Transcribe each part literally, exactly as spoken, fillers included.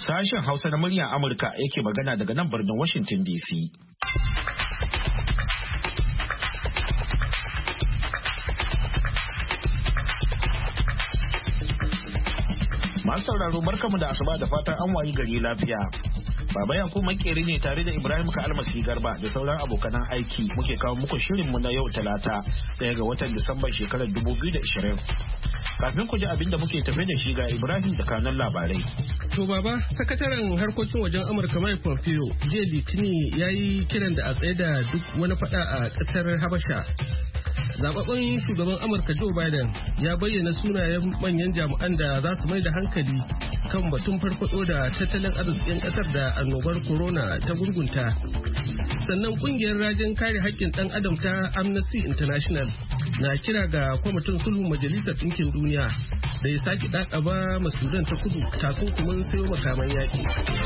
Sashen Hausa na muryar Amurka yake magana daga nan birnin Washington D C. Masu sauraro barkamu da asuba da fatan an wayi gari lafiya. Baba Yakubu makeri ne tare da Ibrahim Kalmasi Garba da sauran abokanan aiki muke kawo muku shirinmu na yau Talata ɗaya ga watan Disamba shekarar dubu biyu da ashirin. Kafin ku ji abin da muke tafe da shi ga Ibrahim da kanun labarai. To baba, sakataren harkokin wajen Amurka Mike Pompeo jiya Litinin ya yi kiran da a tsaye da duk wani fada a ƙasar Habasha. Zababben shugaban Amurka Joe Biden ya bayyana sunayen manyan jami'an da za su mai da hankali kan batun farfado da tattalin arzikin kasar da annobar corona ta gurgunta. Sannan kungiyar rajin kare haƙƙin ɗan adam ta Amnesty International na kira ga kwamitin sulhun Majalisar Ɗinkin Duniya da ya sake ɗaɗaba ma Sudan ta kudu takunkumin sayo makaman yaƙi.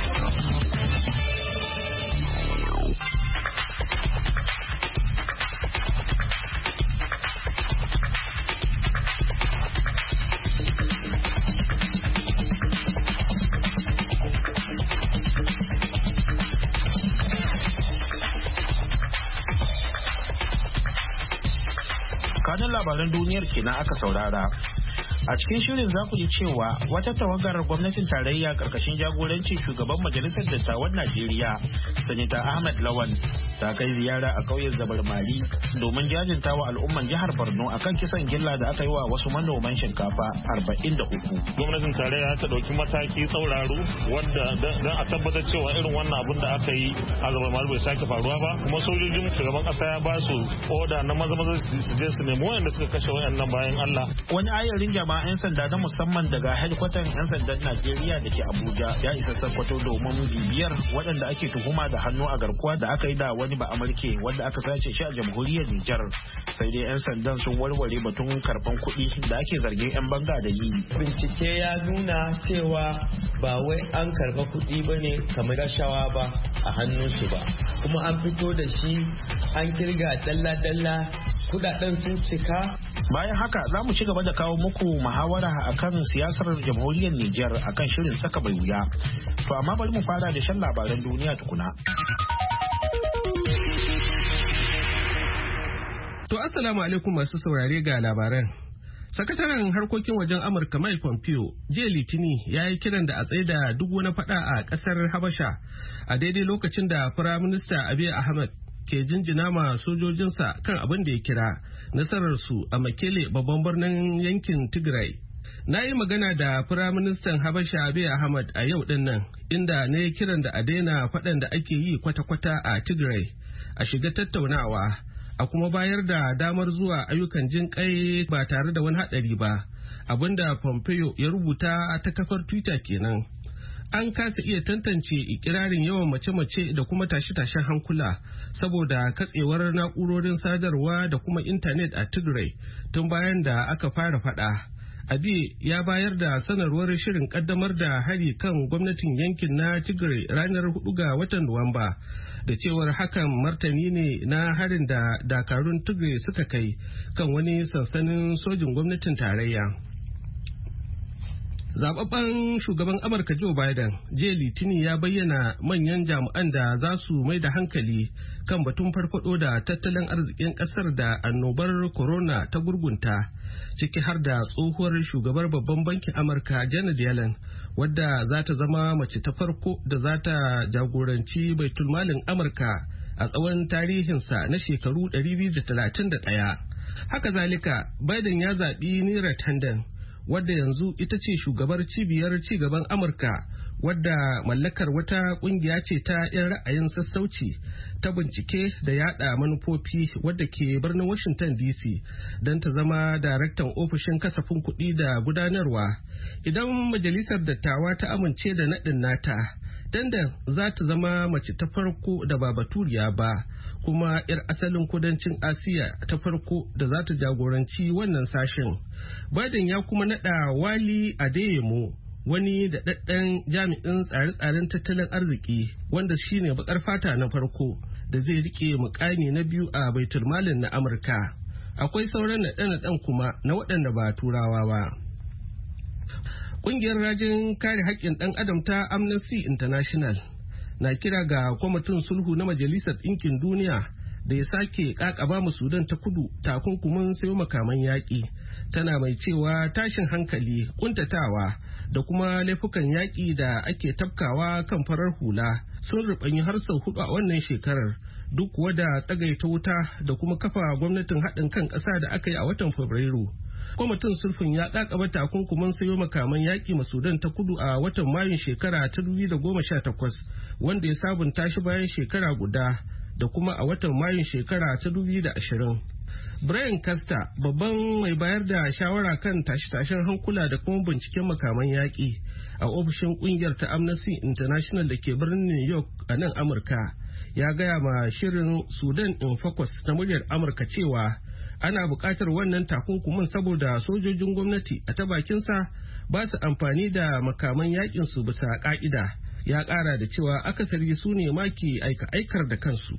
Kanun labaran duniyar kenan aka saurara. A cikin shirin za ku ji cewa wata tawagar gwamnatin tarayya karkashin jagorancin shugaban majalisar dattawan Najeriya, Sanata Ahmed Lawan, ta kai ziyara a ƙauyen Zabarmari domin jajinta wa al'umman jihar Borno akan kisan gilla da aka yi wa wasu manoman shinkafa arba'in da uku. Gwamnatin tarayya ta ɗauki mataki tsauraru wadda don a tabbatar cewa irin wannan abin da aka yi a Zabarmari bai sake faruwa ba. Kuma sojojin shugaban ƙasa ya ba su oda na maza maza su je su nemi wayanda suka kashe wayannan bayan Allah. Wani ayarin jama'a 'yan sanda na musamman daga hedkwatan 'yan sandan Najeriya da ke Abuja ya isa Sokoto domin bibiyar waɗanda ake tuhuma da hannu a garkuwa da aka yi da wani ba Amurke wanda aka sace shi a jamhuriyar Nijar. Sai dai 'yan sandan sun warware batun karban kuɗi da ake zargin 'yan banga da yi. Bincike ya nuna cewa ba wai an karba kuɗi ba ne kamar rashawa ba a hannunsu ba, kuma an fito da shi an kirga dalla-dalla kudaden sun cika. Bayan haka za mu ci gaba da kawo muku muhawara akan siyasar jamhuriyar Nijar akan shirin saka bai wuya. To amma bari mu fara da shan labaran duniya tukuna. To assalamu alaikum masu saurare ga labaran. Sakataren harkokin wajen Amurka Mike Pompeo jiya Litini ya yi kiran da a tsaye da duk wani fada a kasar Habasha a daidai lokacin da Firaminista Abiy Ahmed ke jinjina ma sojojinsa kan abin da ya kira nasararsu a Mekele babban birnin yankin Tigray. Na yi magana da Firaministan Habasha Abiy Ahmed a yau din nan, inda na yi kiran da a daina faɗan da ake yi kwata-kwata a Tigray, a shiga tattaunawa, a kuma bayar da damar zuwa ayyukan jin kai ba tare da wani haɗari ba, abinda Pompeo ya rubuta ta kafar Twitter kenan. An kasa iya tantance ikirarin yawan mace-mace da kuma tashe-tashen hankula saboda katsewar na'urorin sadarwa da kuma intanet a Tigray tun bayan da aka fara fada. Abiy ya bayar da sanarwar shirin kaddamar da hari kan gwamnatin yankin na Tigray ranar hudu ga watan Nuwamba, da cewar hakan martani ne na harin da dakarun Tigray suka kai kan wani sansanin sojin gwamnatin tarayya. Zababben shugaban Amurka Joe Biden jiya Litinin ya bayyana manyan jami'an da za su mai da hankali kan batun farfado da tattalin arzikin kasar da annobar corona ta gurgunta, ciki har da tsohuwar shugabar babban bankin Amurka Janet Yellen, wadda za ta zama mace ta farko da za ta jagoranci baitulmalin Amurka a tsawon tarihinsa na shekaru ɗari biyu da talatin da ɗaya. Haka zalika, Biden ya zaɓi Neera Tanden, wadda yanzu ita ce shugabar cibiyar cigaban Amurka, wadda mallakar wata kungiya ce ta 'yan ra'ayin sassauci ta bincike da yada manufofi wadda ke birnin Washington D C don ta zama daraktan ofishin kasafin kuɗi da gudanarwa. Idan majalisar dattawa ta amince da naɗin nata, dandan za ta zama mace ta farko da ba baturiya ba, kuma 'yar asalin kudancin Asiya ta farko da za ta jagoranci wannan sashen. Biden ya kuma naɗa Wali Adeyemo, wani daɗaɗɗen jami'in tsare-tsaren tattalin arziki wanda shine bakar fata na farko da zai rike mukami na biyu a baitulmalin na Amurka. Akwai sauran naɗe-naɗen kuma na waɗanda ba turawa ba. Ƙungiyar rajin kare haƙƙin ɗan adam ta Amnesty International na kira ga kwamitin sulhu na Majalisar Ɗinkin Duniya da ya sake ƙaƙaba mu Sudan ta kudu takunkumin sayo makaman yaƙi, tana mai cewa tashin hankali, ƙuntatawa da kuma laifukan yaƙi da ake tafkawa kan farar hula sun ruɓanyi har sau hudu a wannan shekarar, duk kuwa da tsagaita wuta da kuma kafa gwamnatin haɗin kan ƙasa da aka yi a watan Fabrairu. Kwamitin sulhun ya kakaba takunkumin sayo makaman yaƙi ma Sudan ta kudu a watan Mayun shekara ta dubu da goma sha takwas, wanda ya sabunta shi bayan shekara guda, da kuma a watan Mayun shekara ta dubu da ashirin. Brian Caster, babban mai bayar da shawara kan tashe-tashen hankula da kuma binciken makaman yaƙi a ofishin ƙungiyar ta Amnesty International da ke birnin New York a nan Amurka, ya gaya ma shirin Sudan in Focus na muryar Amurka cewa ana buƙatar wannan takunkumin saboda sojojin gwamnati a ta bakinsa ba su amfani da makaman yakin su bisa ƙa'ida. Ya ƙara da cewa akasari su ne maki aika-aikar da kansu.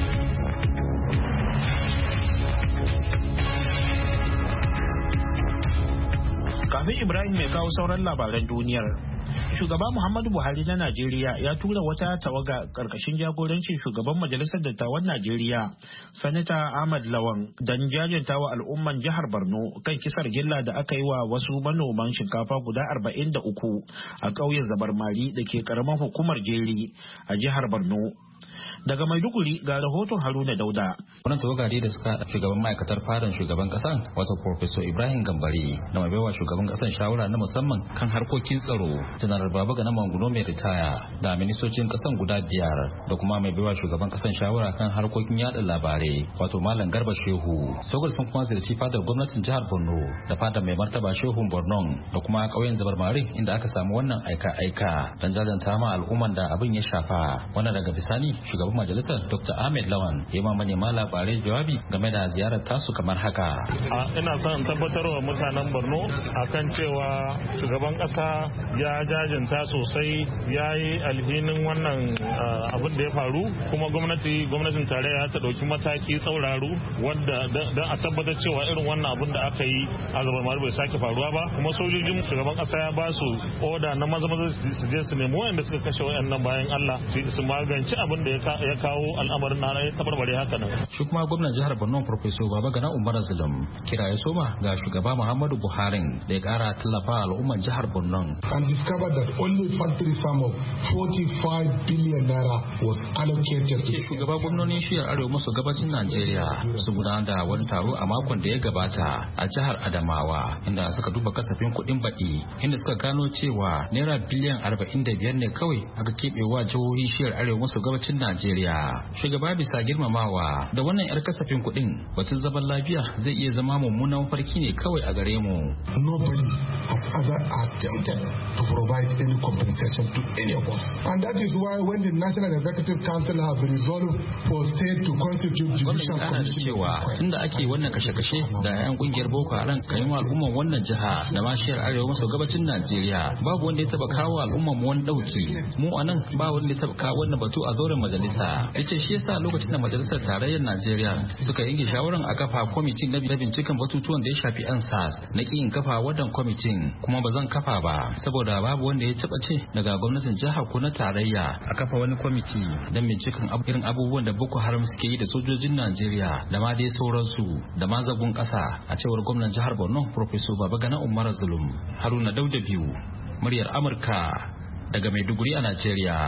Kafin Ibrahim mai kawo sauran labaran duniyar, shugaba Muhammadu Buhari na Najeriya ya tura wata tawaga karkashin jagorancin shugaban majalisar dattawan Najeriya, Sanata Ahmad Lawan, don jajintawa al'umman jihar Borno kan kisar gilla da aka yi wa wasu manoman shinkafa guda arba'in da uku a ƙauyen Zabarmari da ke karamar hukumar Jeri a jihar Borno. Daga Maiduguri ga rahoton Haruna Dauda. Wannan tawagari da suka shugaban ma'aikatar fadan shugaban kasan wato Professor Ibrahim Gambari da mai baiwa shugaban kasan shawara na musamman kan harkokin tsaro Janar Babagana Manguno mai ritaya da ministocin kasan guda biyar da kuma mai baiwa shugaban kasan shawara kan harkokin yada labarai wato Malam Garba Shehu. Sogar sun kuma ziyarci fadar gwamnatin jihar Borno da fadar mai martaba Shehun Borno da kuma ƙauyen Zabarmari inda aka samu wannan aika-aika don jajanta ma al'umman da abin ya shafa. Wannan daga bisani shugaban majalisar Doctor Ahmed Lawan ya ma manema labarai jawabi game da ziyarar tasu kamar haka. Ina son tabbatar wa mutanen Borno akan cewa shugaban kasa ya jajinta sosai, ya yi alhinin wannan abin da ya faru, kuma gwamnati gwamnatin tarayya ta dauki mataki tsauraru wanda don a tabbatar cewa irin wannan abin da aka yi a Zabarmari bai sake faruwa ba. Kuma sojojin shugaban kasa ya ba su oda na maza maza su je su nemi wanda suka kashe wayannan bayan Allah su magance abin da ya ya kawo al'amarin na ya tabarbare haka nan. Shi kuma gwamnan jihar Borno Professor Babagana Umar Zulum kira ya soma ga shugaba Muhammadu Buhari da ya kara tallafa al'umman jihar Borno. And discovered that only factory sum of forty-five billion naira was allocated to shugaba gwamnonin shiyar arewa maso gabacin Najeriya su gudanar da wani taro a makon da ya gabata a jihar Adamawa inda suka duba kasafin kuɗin baɗi inda suka gano cewa naira biliyan arba'in da biyar ne kawai aka keɓewa jihohin shiyar arewa maso gabacin Najeriya. Shugaba bisa girmamawa da wannan yar kasafin kuɗin batun zaman lafiya zai iya zama mummunan farki ne kawai a gare mu. Nobody has ever attempted to provide any compensation to any of us. And that is why when the National Executive Council has resolved for state to constitute judicial commission. Cewa tunda ake wannan kashe-kashe da 'yan kungiyar Boko Haram kan yi wa al'umman wannan jiha da ma shiyar arewa maso gabacin Najeriya babu wanda ya taba kawo al'umman mu wani dauki. Mu anan ba wanda ya taba kawo wannan batu a zauren majalisa. Yace shi yasa lokacin da majalisar tarayyar Najeriya suka yanke shawaran a kafa kwamitin na binciken batutuwan da ya shafi N S A S na kin kafa wannan kwamitin kuma ba zan kafa ba saboda babu wanda ya taba ce daga gwamnatin jihar ko na tarayya a kafa wani kwamiti don binciken irin abubuwan da Boko Haram suke yi da sojojin Najeriya da ma dai sauransu da ma zagon kasa a cewar gwamnan jihar Borno Professor Babagana Umar Zulum. Haruna Dauda biyu muryar Amurka daga Maiduguri a Najeriya.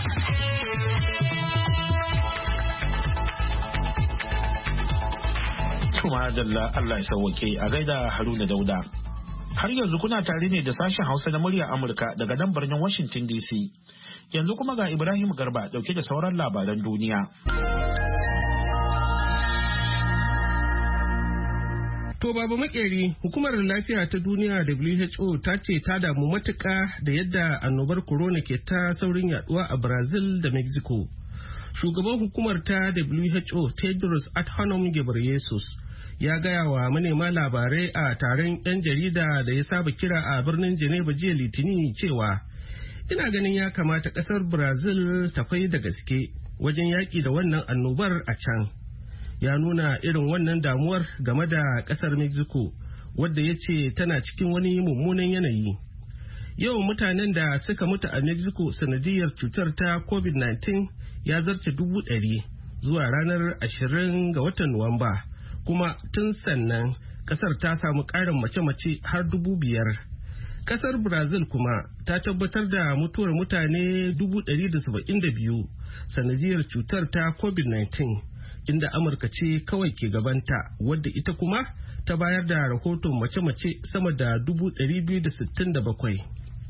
Kuma Jalla Allah ya sauwake a gaida Haruna Dauda. Har yanzu kuna tare ne da sashen Hausa na muryar Amurka daga nan birnin Washington D C. Yanzu kuma ga Ibrahim Garba dauke da sauran labaran duniya. To Baba Makeri, hukumar lafiya ta duniya W H O ta ce ta damu matuƙa da yadda annobar corona ke ta saurin yaduwa a Brazil da Mexico. Shugaban hukumar ta W H O Tedros Adhanom Ghebreyesus ya gaya wa manema labarai a taron 'yan jarida da ya saba kira a birnin Geneva jiya Litinin cewa ina ganin ya kamata kasar Brazil ta fai da gaske wajen yaƙi da wannan annobar a can. Ya nuna irin wannan damuwar game da kasar Mexico wadda ya ce tana cikin wani mummunan yanayi. yawan mutanen da suka mutu a Mexico sanadiyar cutar ta covid nineteen ya zarce dubu ɗari zuwa ranar ashirin ga watan Nuwamba, kuma tun sannan kasar ta samu ƙarin mace-mace har dubu biyar. Kasar Brazil kuma ta tabbatar da mutuwar mutane dubu ɗari da saba'in da biyu sanadiyar cutar ta covid nineteen, inda Amurka ce kawai ke gabanta, wadda ita kuma ta bayar da rahoton mace-mace sama da dubu ɗari biyu da sittin da bakwai.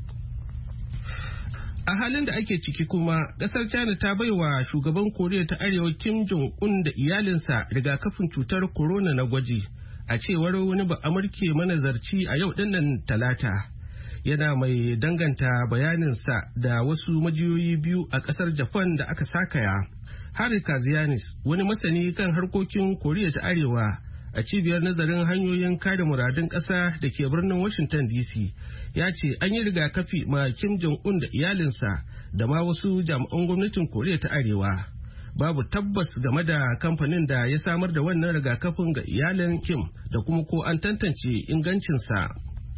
A halin da ake ciki kuma, ƙasar China ta baiwa shugaban Koriya ta Arewa Kim Jong-un da iyalinsa rigakafin cutar corona na gwaji, a cewar wani ba'amurke manazarci a yau dinnan Talata. Yana mai danganta bayaninsa da wasu majiyoyi biyu a ƙasar Japan da aka sakaya. Harry Kazianis, wani masani kan harkokin Koriya ta Arewa a cibiyar nazarin hanyoyin kare muradun ƙasa da ke birnin Washington D C, ya ce an yi rigakafi ma Kim Jong-un da iyalinsa da ma wasu jami'an gwamnatin Koriya ta Arewa. Babu tabbas game da kamfanin da ya samar da wannan rigakafin ga iyalin Kim da kuma ko an tantance ingancinsa.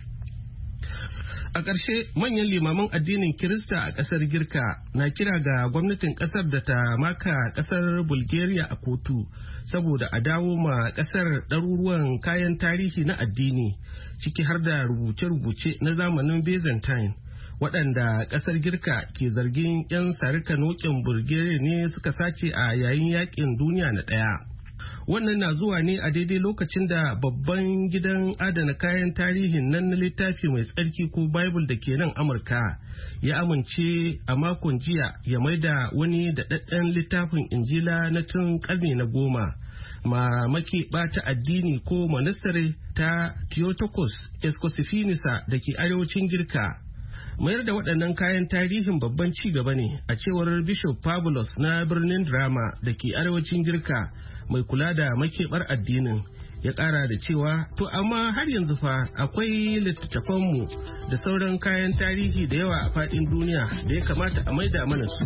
A ƙarshe, manyan limaman addinin Kirista a ƙasar Girka na kira ga gwamnatin ƙasar da ta maka ƙasar Bulgaria a kotu saboda a dawo ma ƙasar ɗaruruwan kayan tarihi na addini, ciki har da rubuce-rubuce na zamanin Byzantine, waɗanda ƙasar Girka ke zargin 'yan sarika nokin Bulgaria ne suka sace a yayin yaƙin duniya na ɗaya. Wannan na zuwa ne a daidai lokacin da babban gidan adana kayan tarihin nan na littafi mai tsarki ko Bible da ke nan Amurka ya amince a makon jiya ya maida wani daɗaɗɗen littafin Injila na tun ƙarni na goma ma maki ɓata addini ko monastare ta Theotokos Eskosifinisa da ke arewacin Girka. Mayar da waɗannan kayan tarihin babban ci gaba ne, a cewar Bishop Pavlos na birnin Drama da ke arewacin Girka mai kula da makeɓar addinin. Ya ƙara da cewa to amma har yanzu fa akwai littattafanmu da sauran kayan tarihi da yawa a faɗin duniya da ya kamata a maida mana su.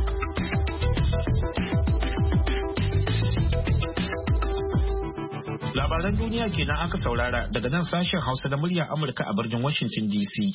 Labaran duniya kenan aka saurara daga nan sashen Hausa da muryar Amurka a birnin Washington D C.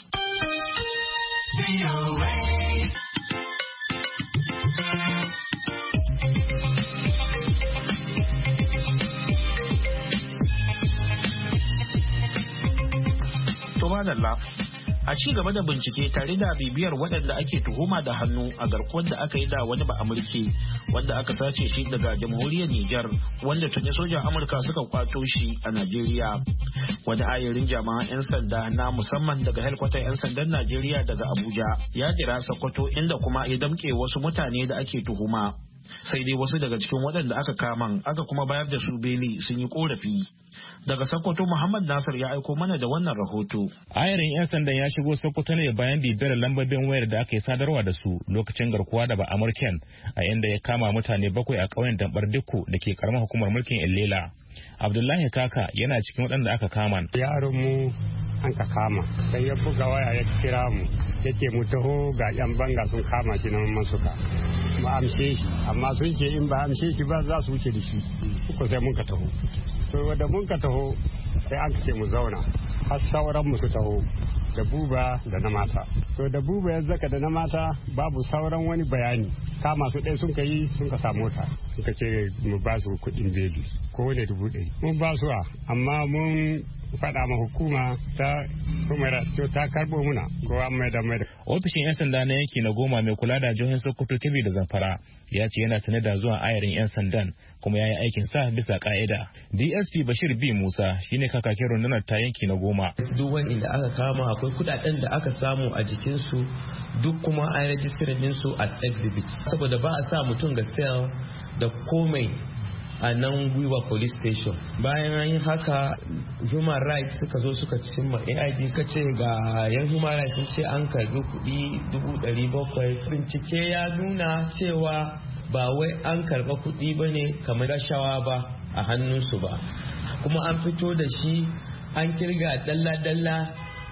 A ci gaba da bincike tare da bibiyar waɗanda ake tuhuma da hannu a garkuwar da aka yi da wani ba Amurke wanda aka sace shi daga jamhuriyar Nijar, wanda tuni sojan Amurka suka kwato shi a Najeriya. Wani ayarin jama'an 'yan sanda na musamman daga helkwatar 'yan sandan Najeriya daga Abuja ya jira Sokoto, inda kuma ya damƙe wasu mutane da ake tuhuma. Sai dai wasu daga cikin waɗanda aka kaman aka kuma bayar da su beli sun yi korafi. Daga Sokoto, Muhammad Nasir ya aiko mana da wannan rahoto. Ayarin 'yan sandan ya shigo Sokoto ne bayan bibiyar lambobin wayar da aka yi sadarwa da su lokacin garkuwa da ba Amurken, a inda ya kama mutane bakwai a ƙauyen Dambar Dikko da ke karamar hukumar mulkin Illela. Abdullahi Kaka yana cikin waɗanda aka kama. Yaron mu an ka kama, sai ya buga waya ya kira mu, yake mu taho ga 'yan banga sun kama shi na masuka. Mu amshe shi, amma sun ce in ba amshe shi ba za su wuce da shi. Kuka sai mun ka taho. To da mun ka taho sai an ce mu zauna, har sauran mu su taho da buba da na mata. To da buba ya zaka da na mata babu sauran wani bayani. Kama su ɗaya sun ka yi sun ka samu mota. Suka ce mu ba su kuɗin beli ko wani dubu ɗari. Mun ba su amma mun faɗa ma hukuma ta kumara ta karɓo muna ko an mai da mai da. Ofishin 'yan sanda na yanki na goma mai kula da jihohin Sokoto, Kebbi da Zamfara ya ce yana sanar da zuwa ayarin 'yan sandan kuma ya yi aikin sa bisa ka'ida. D S P Bashir B Musa shine kakakin rundunar ta yanki na goma. Duk wani da aka kama akwai kudaden da aka samu a jikinsu, duk kuma an rejistirin ɗinsu as exhibit, saboda ba a sa mutum ga cell da komai a nan Gwiwa police station. Bayan an yi haka, human rights suka zo suka cimma A I G suka ce ga yan human rights sun ce an karbi kuɗi dubu ɗari bakwai. Bincike ya nuna cewa ba wai an karba kuɗi ba ne kamar rashawa ba a hannunsu ba, kuma an fito da shi an kirga dalla-dalla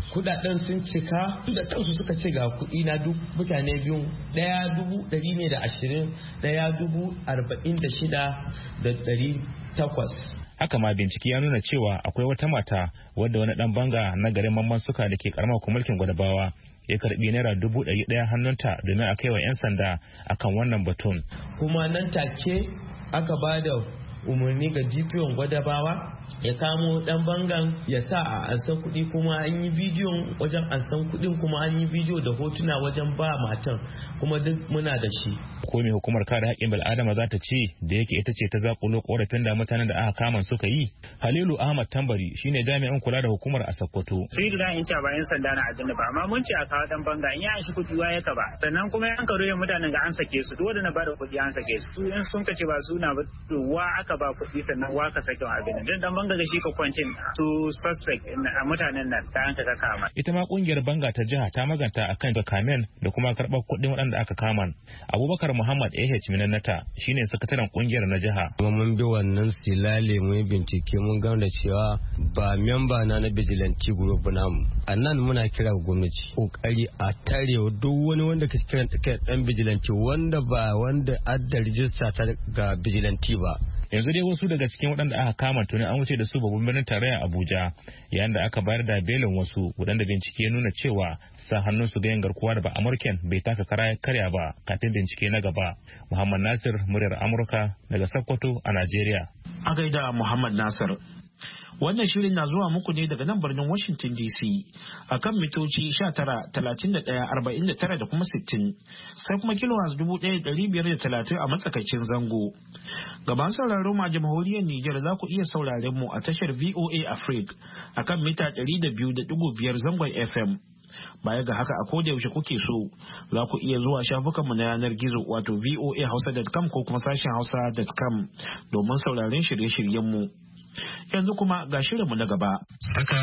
kudaden sun cika da kansu suka ce ga kudi na duk mutane biyu daya dubu dari ne da ashirin daya dubu arba'in da shida da dari takwas. Haka ma bincike ya nuna cewa akwai wata mata wadda wani dan banga na garin Mamman Suka da ke karamar mulkin Gwadabawa ya karbi naira dubu ɗari ɗaya hannunta domin a kai wa 'yan sanda akan wannan batun. Kuma nan take aka ba da umarni ga G P O Gwadabawa ya kamo dan bangan ya sa a ansan kuɗi, kuma an yi bidiyon wajen ansan kuɗin, kuma an yi bidiyo da hotuna wajen ba matan, kuma duk muna da shi. Ko me hukumar kare haƙƙin bil'adama za ta ce da yake ita ce ta zakulo korafin da mutanen da aka kama suka yi? Halilu Ahmad Tambari shine jami'in kula da hukumar a Sokoto. Sai da in ba yan sanda na addini ba, amma mun ce a kawo dan banga in ya an shi kuɗi waye ka ba, sannan kuma yan karo mutanen ga an sake su, duk wanda na bada kuɗi an sake su. In sun kace ba suna ba wa aka ba kuɗi sannan wa ka sake abin nan. Dan banga da shi ka kwancin su suspect a mutanen nan ta an ka kama. Ita ma kungiyar banga ta jiha ta maganta akan ga kamen da kuma karɓar kuɗin waɗanda aka kama. Abubakar Muhammad A H Minannata shine sakataren kungiyar na jiha. Kuma mun bi wannan silale mun bincike mun gano da cewa ba memba na na vigilante group namu. A nan muna kira gwamnati kokari a tarewa duk wani wanda ka kira dan vigilante wanda ba wanda adda rijista ta ga vigilante ba. Yanzu dai wasu daga cikin waɗanda aka kama tuni an wuce da su babban birnin tarayya Abuja, yayin da aka bayar da belin wasu waɗanda bincike ya nuna cewa sa hannun su ga yin garkuwa da ba Amurken bai taka kara karya ba kafin bincike na gaba. Muhammad Nasir, muryar Amurka daga Sokoto a Najeriya. A gaida Muhammad Nasir. Wannan shirin na zuwa muku ne daga nan birnin Washington D C a kan mitoci sha tara, talatin da ɗaya, arba'in da tara da kuma sittin, sai kuma kilohaz dubu ɗaya da ɗari biyar da talatin a matsakaicin zango. Ga masu sauraro ma jamhuriyar Nijar za ku iya sauraren mu a tashar V O A Africa a kan mita ɗari da biyu da ɗigo biyar zangon F M. Baya ga haka a koda yaushe kuke so za ku iya zuwa shafukanmu na yanar gizo wato v o a hausa dot com ko kuma sashen hausa dot com domin sauraren shirye-shiryenmu. Yanzu kuma ga shirinmu na gaba. Saka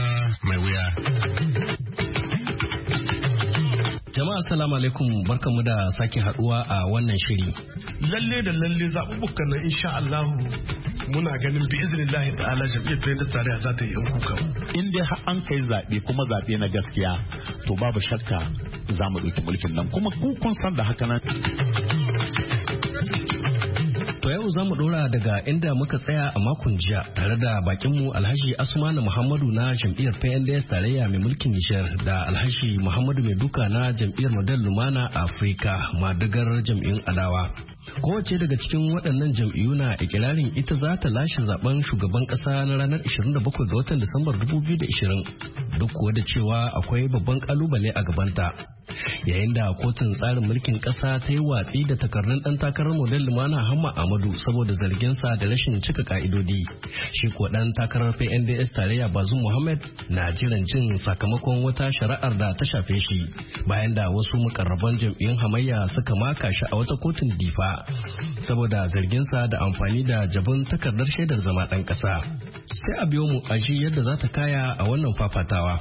mai wuya. Jama'a assalamu alaikum, barkamu da sake haduwa a wannan shiri. Lalle da lalle zaɓuɓɓukan nan insha Allah muna ganin bi iznillahi ta'ala jam'iyyar Pendas tarayya za ta yi yan kuka. In dai an kai zaɓe kuma zaɓe na gaskiya to babu shakka za mu ɗauki mulkin nan kuma ku kun san da haka nan. To yau za mu dora daga inda muka tsaya a makon jiya tare da bakinmu Alhaji Asmanu Muhammadu na jam'iyyar P N D S tarayya mai mulkin Nijar da Alhaji Muhammadu Maiduka na jam'iyyar Model Lumana Afrika madagar jam'iyyun adawa. Kowace daga cikin waɗannan jam'iyyu na ikirarin ita za ta lashe zaben shugaban ƙasa na ranar ishirin da bakwai ga watan Disambar dubu biyu da ishirin, duk kuwa da cewa akwai babban kalubale a gabanta. Yayin da kotun tsarin mulkin ƙasa ta yi watsi da takardun ɗan takarar Model Lumana Hamma Ahmadu saboda zarginsa da rashin cika ka'idodi, shi ko ɗan takarar P N D S tarayya Bazum Muhammad na jiran jin sakamakon wata shari'ar da ta shafe shi bayan da wasu mukarraban jam'iyyun hamayya suka maka shi a wata kotun Difa saboda zarginsa da amfani da jabin takardar shaidar zama ɗan ƙasa. Sai a biyo mu a ji yadda za ta kaya a wannan fafatawa.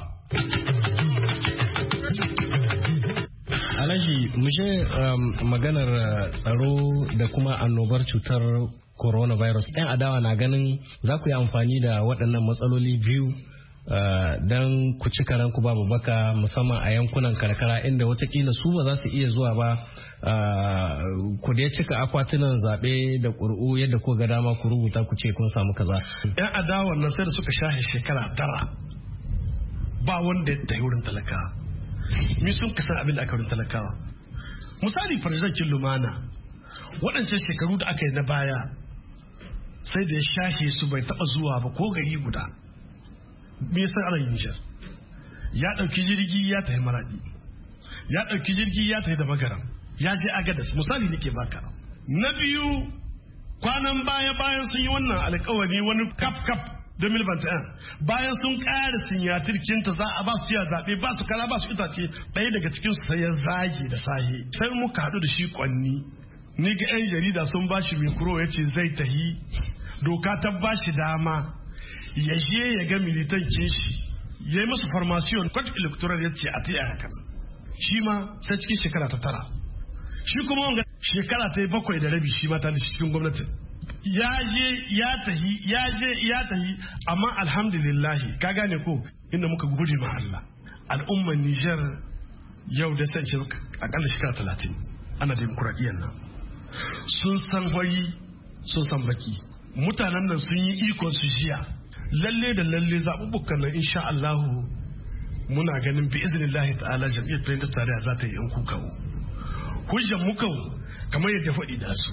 Alhaji, mu je um, maganar tsaro da kuma annobar cutar coronavirus. Yan adawa na ganin za ku yi amfani da waɗannan matsaloli biyu uh, don ku ci karanku babu baka musamman a yankunan karkara inda watakila su ba za su iya zuwa ba uh, ku dai cika akwatunan zaɓe da ƙuri'u yadda ku ga dama ku rubuta ku ce kun samu kaza. Yan adawa nan sai da suka shahe shekara tara ba wanda ya tafi wurin talakawa. Mi sun kasa abin da aka wurin talakawa. Misali farzancin lumana waɗancan shekaru da aka yi na baya sai da ya shashe su bai taɓa zuwa ba ko gari guda. Me yasa ana yin Nijar? Ya ɗauki jirgi ya tafi Maradi, ya ɗauki jirgi ya tafi da Magaram, ya je Agadas. Misali nake baka. Na biyu kwanan baya bayan sun yi wannan alƙawari wani kap kap da milbantan bayan sun ƙara sinyatirkinta za a ba su ciya zaɓe ba su kara ba su itace ɗaya daga cikin su sai ya zage da sahe sai muka haɗu da shi kwanni ni ga 'yan jarida sun ba shi mikro ya ce zai tahi doka ta ba shi dama ya je ya ga militankin shi ya yi masu formation kwat electoral ya ce a ta yaya kan shi ma sai cikin shekara ta tara shi kuma wanga shekara ta yi bakwai da rabi shi ma ta da cikin gwamnatin ya je ya tahi ya je ya tahi amma alhamdulillah ka gane ko inda muka gode ma Allah al'ummar Nijar yau da sance akalla shekara talatin ana demokuraɗiyyar nan sun san hori sun san baki mutanen nan sun yi ikon su jiya lalle da lalle zaɓuɓɓukan nan insha Allahu muna ganin bi iznillahi ta'ala jam'iyyar Pendas tarayya za ta yi yan kukawo hujjan muka kamar yadda faɗi da su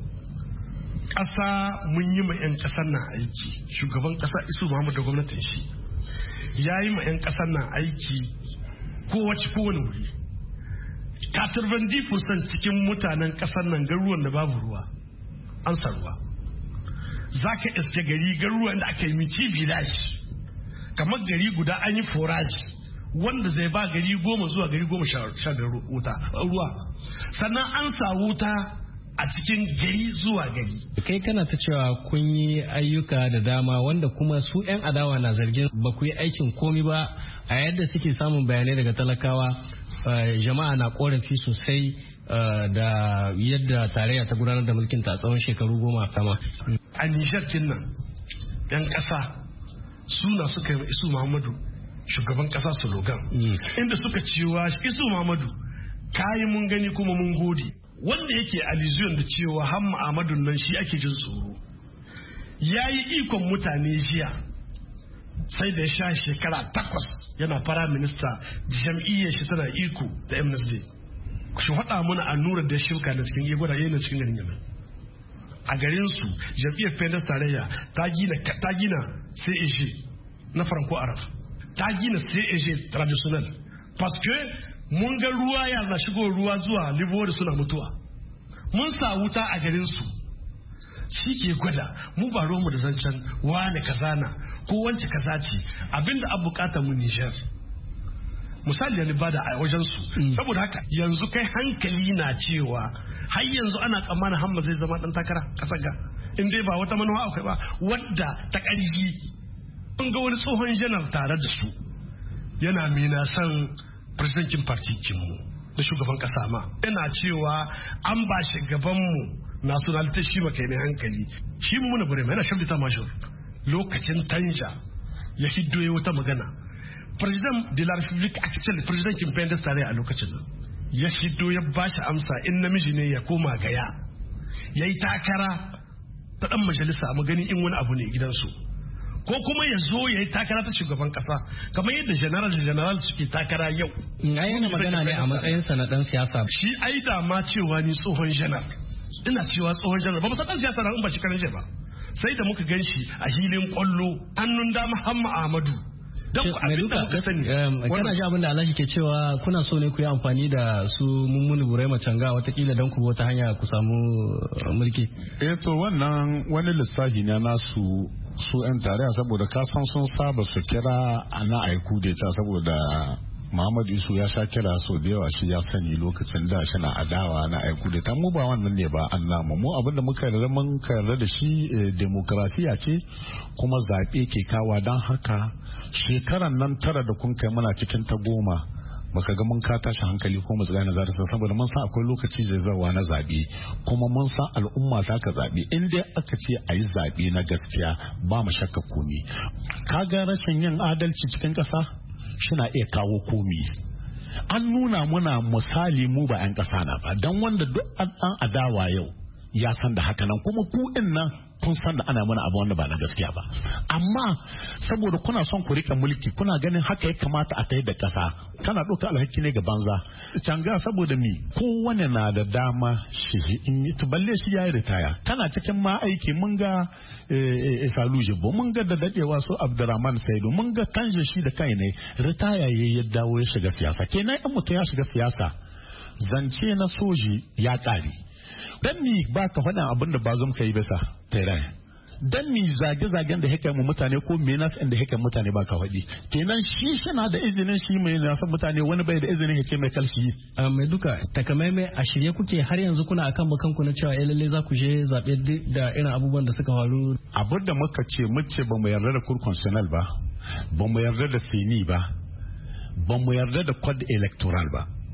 ƙasa mun yi ma 'yan ƙasar nan aiki shugaban ƙasa Isu Muhammadu da gwamnatin shi ya yi ma 'yan ƙasar nan aiki kowace kowane wuri katarvandi fursan cikin mutanen ƙasar nan garuruwan da babu ruwa an sa ruwa za ka iske gari garuruwan da aka yi miti village kamar gari guda an yi forage wanda zai ba gari goma zuwa gari goma sha ruwa sannan an sa wuta a cikin gari zuwa gari. Kai kana ta cewa kun yi ayyuka da dama wanda kuma su 'yan adawa na zargin ba ku yi aikin komi ba a yadda suke samun bayanai daga talakawa jama'a na korafi sosai da yadda tarayya ta gudanar da mulkin ta tsawon shekaru goma kama. A Nijar nan 'yan ƙasa suna suka yi Isu Muhammadu shugaban ƙasa slogan inda suka cewa Isu Muhammadu kayi mun gani kuma mun gode. Wanda yake aliziyon da cewa hamma Ahmadu nan shi ake jin tsoro ya yi ikon mutane jiya sai da ya sha shekara takwas yana fara minista jam'iyyar shi tana iko da M S D shi faɗa mana annurar da shuka da cikin ya gwada yana cikin garin yana a garin su jam'iyyar Pendas tarayya ta gina ta gina C A G na Franco Arab ta gina C A G traditional parce que mun ga ruwa ya na shigo ruwa zuwa Libori suna mutuwa mun sa wuta a garin su shi ke gwada mu ba mu da zancen wane kaza na ko wance kaza ce abinda an bukata mu Nijar misali da bada a wajen su saboda haka yanzu kai hankali na cewa har yanzu ana tsammanin Hamma zai zama dan takara kasar ga in dai ba wata manuwa akwai ba wadda ta ƙarfi mun ga wani tsohon janar tare da su yana mina san presidentin partikinmu da shugaban kasa ma yana cewa an ba shugabanmu nationality shi makai ne hankali shi muna bure mai na shabda major lokacin tanja ya hiddo ya wata magana president de la republique actually president kin Pendas tarayya a lokacin nan ya hiddo ya bashi amsa in namiji ne ya koma gaya yayi takara ta dan majalisa mu gani in wani abu ne gidansu ko kuma ya zo ya yi takara ta shugaban kasa kamar yadda general general suke takara yau. Ai yana magana ne a matsayinsa na dan siyasa. Shi ai da ma cewa ni tsohon general. Ina cewa tsohon general ba san dan siyasa na in ba shi karan ba. Sai da muka gan shi a hilin kwallo hannun dama Hamma Ahmadu. Dan ku abin da muka sani. Kana ji abin da Alhaji ke cewa kuna so ne ku yi amfani da su mummuni burai macanga watakila don ku wata hanya ku samu mulki. Eh to wannan wani lissafi ne nasu su 'yan tarayya saboda kasan sun saba su kira na aiku da ta saboda Muhammadu Isu ya sha kira so da yawa shi ya sani lokacin da shi na adawa na aiku da ta mu ba wannan ne ba an namu mu abinda muka yarda mun yarda da shi demokrasiya ce kuma zaɓe ke kawa don haka shekaran nan tara da kun kai muna cikin ta goma baka ga mun ka tashi hankali ko mu tsaya nazari saboda mun san akwai lokaci zai zawa na zabe kuma mun san al'umma za ka zabe in dai aka ce a yi zabe na gaskiya ba mu shakka komi kaga rashin yin adalci cikin ƙasa shina iya kawo komi an nuna muna misali mu ba 'yan ƙasa na ba dan wanda duk an adawa yau ya san da haka nan kuma ku din nan kun san da ana mana abu wanda ba na gaskiya ba amma saboda kuna son ku rika mulki kuna ganin haka ya kamata a tayi da ƙasa kana ɗauka alhaki ne ga banza canga saboda mi kowane na da dama shi in yi balle shi yayi ritaya kana cikin ma aiki mun ga Salu Jibbo mun ga da dadewa su Abdurrahman Saidu mun ga kanje shi da kai ne ritaya yayi ya dawo ya shiga siyasa kenan in mutum ya shiga siyasa zance na soji ya ƙare dan mi ba ka faɗin abin da bazum ka yi bisa tere dan mi zage-zagen da haka mu mutane ko menas inda haka mutane ba ka faɗi kenan shi shina da izinin shi mai nasan mutane wani bai da izinin ya ce mai kalshi mai duka takamaimai a shirye kuke har yanzu kuna akan bakanku na cewa eh lalle za ku je zaɓe da irin abubuwan da suka faru abin da muka ce muce ba mu yarda da cour constitutionnel ba ba mu yarda da seni ba ba mu yarda da code electoral ba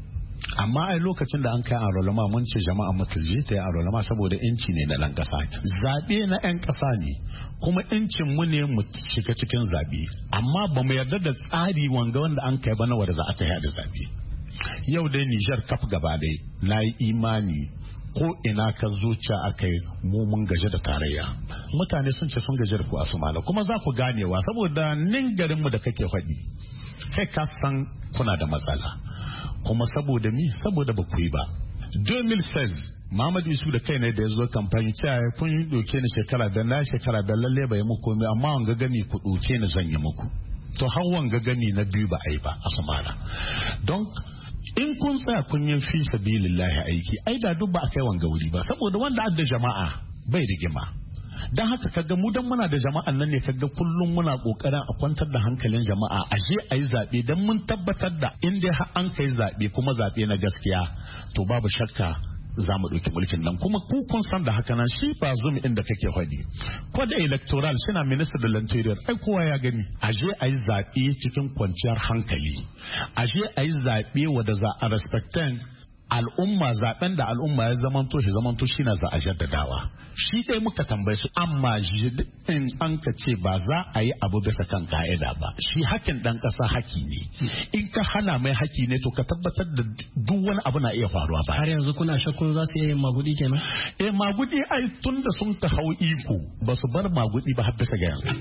amma ai lokacin da an kai enrollment mun ce jama'a mutunci ta yi enrollment saboda inci ne na ɗan ƙasa zaɓe na 'yan ƙasa ne kuma incin mu ne mu shiga cikin zaɓe amma ba mu yarda da tsari wanga wanda an kai ba na wanda za a ta da zaɓe yau dai Nijar kaf gaba ɗaya na yi imani ko ina ka zuciya aka yi mu mun gaje da tarayya mutane sun ce sun gaje da ku a Sumala kuma za ku ganewa saboda nin garinmu da kake faɗi kai ka san kuna da matsala kuma saboda mi saboda ba ku yi ba two thousand six Muhammad Isu da kai ne da ya zo kamfani cewa kun yi doke ni shekara da na shekara da lalle bai muku komai amma wanga gani ku doke ni zan yi muku to har wanga gani na biyu ba a yi ba a Sumala don in kun tsaya kun yi fi sabilillahi aiki ai da duk ba a kai wanga wuri ba saboda wanda adda jama'a bai rigima dan haka kaga mu dan muna da jama'an nan ne kaga kullum muna kokarin a kwantar da hankalin jama'a a je ayi zabe dan mun tabbatar da in dai har an kai zabe kuma zabe na gaskiya to babu shakka za mu ɗauki mulkin nan kuma ku kun san da haka nan shi ba zum inda kake faɗi ko da electoral suna minister da lantarki ai kowa ya gani aje ayi zaɓe cikin kwanciyar hankali aje ayi zaɓe wanda za a respectan al'umma zaben da al'umma ya zamanto shi zamanto shi na za a jaddadawa shi dai muka tambaye su amma in an ka ce ba za a yi abu bisa kan ka'ida ba shi hakin dan kasa haki ne in ka hana mai haki ne to ka tabbatar da duk wani abu na iya faruwa ba har yanzu kuna shakkun za su yi magudi kenan eh magudi ai tun da sun ka hau iko ba su bar magudi ba har bisa ga yanzu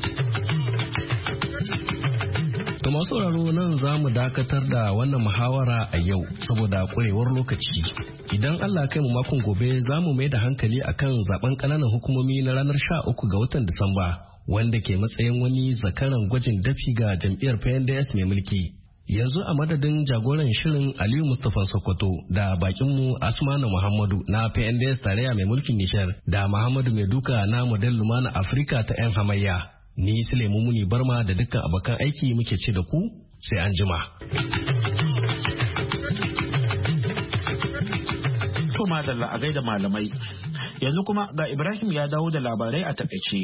To masu sauraro nan za mu dakatar da wannan muhawara a yau saboda kurewar lokaci. Idan Allah kai mu makon gobe za mu mai da hankali akan zaben ƙananan hukumomi na ranar sha uku ga watan Disamba wanda ke matsayin wani zakaran gwajin dafi ga jam'iyyar P N D S mai mulki. Yanzu a madadin jagoran shirin Aliyu Mustapha Sokoto da bakinmu Asmanu Muhammadu na P N D S tarayya mai mulkin Nishar da Muhammadu Maiduka na Model Lumana Afirka ta 'yan hamayya. Ni Sulaimu Muni Barma da dukkan abokan aiki muke ce da ku sai an jima. To madalla a gaida malamai. Yanzu kuma ga Ibrahim ya dawo da labarai a takaice.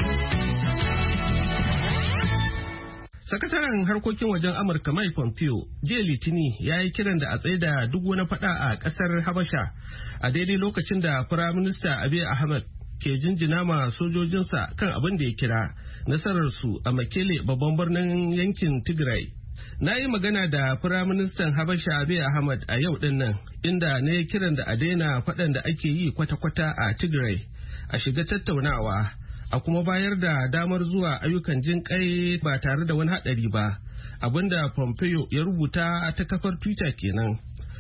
Sakataren harkokin wajen Amurka Mike Pompeo jiya Litini ya yi kiran da a tsaida duk wani fada a kasar Habasha a daidai lokacin da Firaminista Abiy Ahmed ke jinjina ma sojojinsa kan abin da ya kira nasararsu a Mekele babban birnin yankin Tigray. Na yi magana da Firaministan Habasha Abiy Ahmed a yau din nan inda ne kiran da a daina faɗan da ake yi kwata-kwata a Tigray a shiga tattaunawa a kuma bayar da damar zuwa ayyukan jin kai ba tare da wani haɗari ba abinda Pompeo ya rubuta ta kafar Twitter kenan.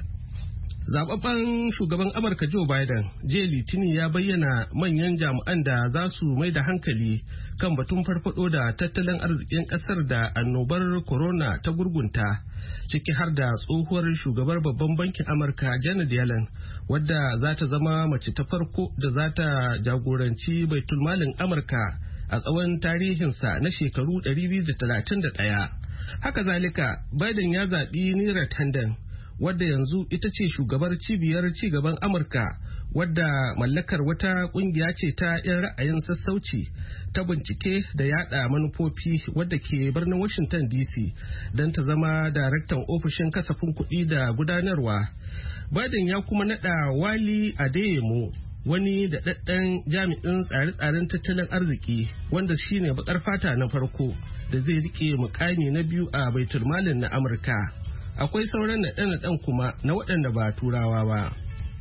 Zababben shugaban Amurka Joe Biden jiya Litini ya bayyana manyan jami'an da za su mai da hankali kan batun farfado da tattalin arzikin kasar da annobar corona ta gurgunta ciki har da tsohuwar shugabar babban bankin Amurka Janet Yellen wadda za ta zama mace ta farko da za ta jagoranci baitulmalin Amurka a tsawon tarihinsa na shekaru ɗari biyu da talatin da ɗaya. Haka zalika Biden ya zaɓi Neera Tanden wadda yanzu ita ce shugabar cibiyar cigaban Amurka wadda mallakar wata kungiya ce ta 'yan ra'ayin sassauci ta bincike da yada manufofi wadda ke birnin Washington D C don ta zama daraktan ofishin kasafin kuɗi da gudanarwa. Biden ya kuma nada Wali Adeyemo wani daɗaɗɗen jami'in tsare-tsaren tattalin arziki wanda shine bakar fata na farko da zai rike mukami na biyu a baitulmalin na Amurka. Akwai sauran naɗe-naɗen kuma na waɗanda ba turawa ba.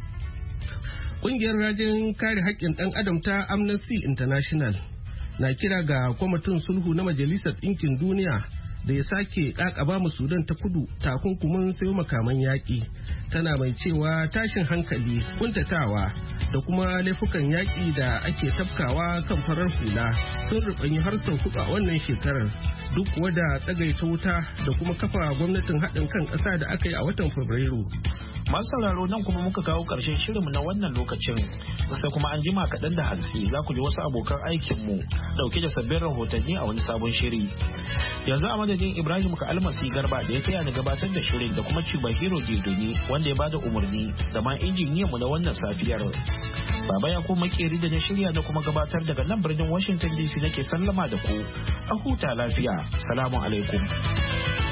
Ƙungiyar rajin kare haƙƙin ɗan adam ta Amnesty International na kira ga kwamitin sulhu na Majalisar Ɗinkin Duniya da ya sake ƙaƙaba mu Sudan ta kudu takunkumin sayo makaman yaƙi. Tana mai cewa tashin hankali, kuntatawa da kuma laifukan yaƙi da ake tafkawa kan farar hula sun rubanyi har sau hudu a wannan shekarar duk wada tsagaita wuta da kuma kafa gwamnatin haɗin kan ƙasa da aka yi a watan Fabrairu. Masu sauraro nan kuma muka kawo ƙarshen shirinmu na wannan lokacin sai kuma an jima kaɗan da hantsi za ku ji wasu abokan aikinmu ɗauke da sabbin rahotanni a wani sabon shiri. Yanzu a madadin Ibrahim ka almasi garba da ya taya ni gabatar da shirin da kuma Chibahiro Didoni wanda ya bada umarni da ma injiniyanmu na wannan safiyar. Baba ya ko makeri da na shirya da kuma gabatar daga nan birnin Washington D C nake sallama da ku. A huta lafiya. Salamu alaikum.